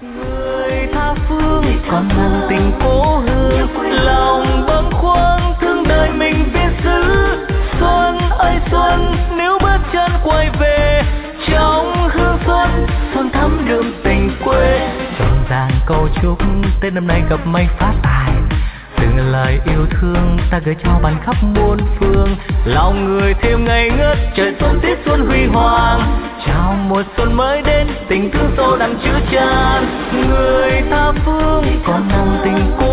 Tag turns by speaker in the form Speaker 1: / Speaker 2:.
Speaker 1: Người tha phương còn mang tình cố hương, lòng bâng khuâng thương đời mình viết giữ. Xuân ơi xuân, nếu bước chân quay về trong hương xuân, xuân thắm đượm tình quê. Rộn ràng câu chúc Tết năm nay gặp may phát tài, từng lời yêu thương ta gửi cho bạn khắp muôn phương. Lòng người thêm ngây ngất, trời xuân tiết xuân huy hoàng, chào mùa xuân mới đến, tình thương sâu đậm chứa chan. Người tha phương còn mang tình